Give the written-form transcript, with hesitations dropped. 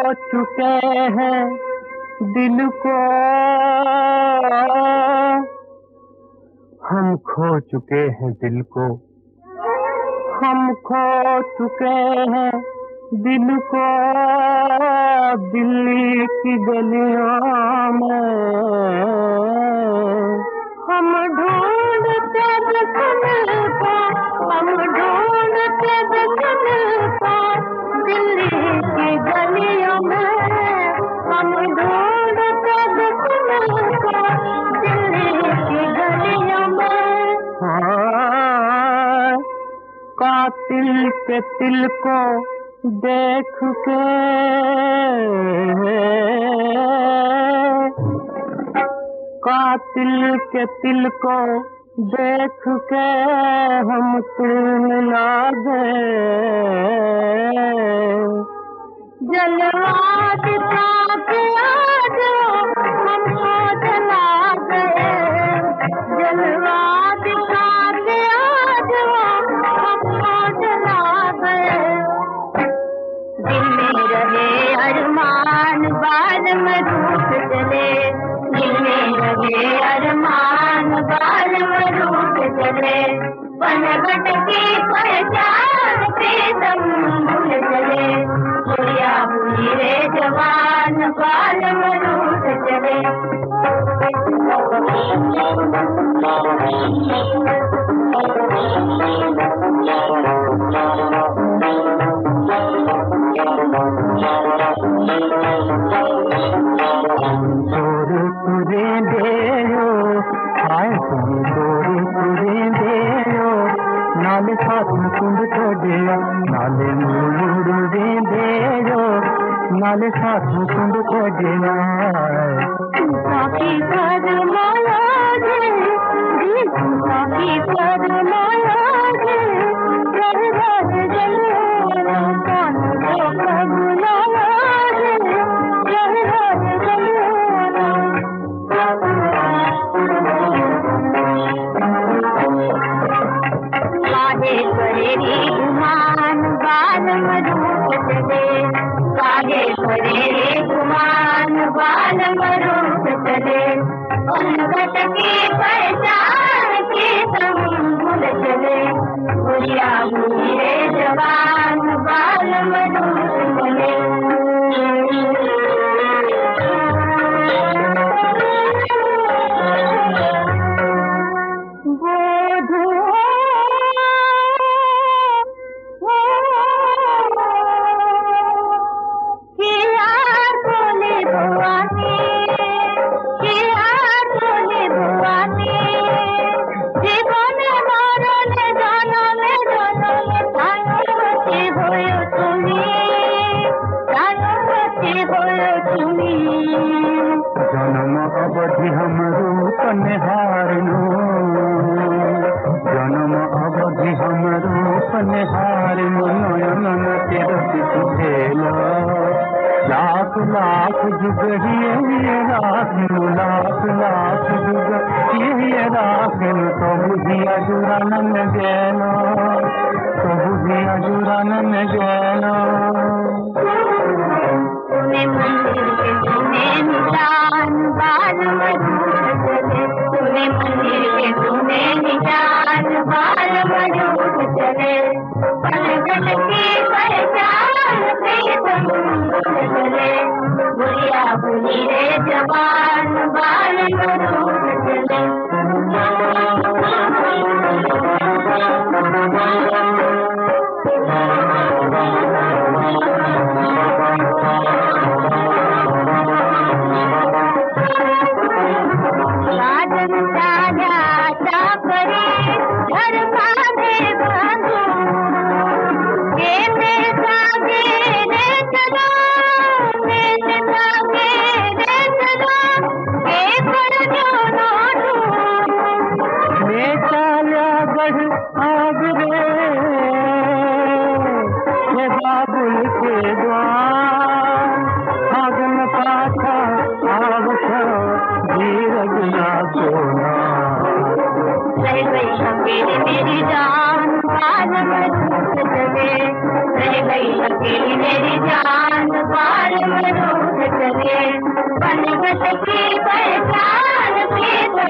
चुके हैं दिल को, हम खो चुके हैं दिल को, हम खो चुके हैं दिल को दिल्ली की गलियों में। हम ढूंढते दिल को, हम ढूंढते दिल को दिल्ली की गलियों में। हम ढूंढते दिल को दिल्ली की गलियों में। कातिल के तिल को देख के, कातिल के तिल को देख के हम तिलमिला गए। जलवा दिखा के आज हमको जला गए। जलवा दिखा के आज हमको जला गए। दिल में रहे अरमान बाल में रूठ चले। दिल में रहे अरमान बाल में रूठ चले। पन भटकी पहचान प्रीतम भूल चले। बुढ़िया बुढ़ी रे जवान बाल में रूठ चले। नाले साथ कुंड छोड़िया, नाले मुड़ देयो, नाले साथ कुंड छोड़िया। काफी पर माया जे, काफी पर माया जे, घर घर जलिया कान को बुलाया जे, घर घर जलिया। काहे करेरी गुमान बाल मरूप चले। काहे करेरी गुमान बाल मरूप चले। उन भटकी पहचान की तुम भूल चले। बुढ़िया बुढ़ी रे जवान बाल मरूप चले। जन्म अवधि हम रूप निहारनो, जन्म अवधि हम रूप निहारनो। नयन तिरस सुहेला लाख लाख जुग ये राखनु, लाख लाख जुग ये राखनु। प्रभु दिया जुरानन गैनो, प्रभु दिया जुरानन गैनो। मंदिर के सुने निशान बाल मरूप चले। तूने मंदिर के सुने निशान बाल मरूप चले। पलगट की पहचान प्रीतम भूल चले। बुढ़िया बुढ़ी रे जवान बाल मरूप चले। बाबुल के द्वार आगन पाछा आवश धीरजना सोना। रह गई अकेली मेरी जान बाल में चले। रह गई अकेली मेरी जान बाल अमरूद चले, पनघट की पहचान पे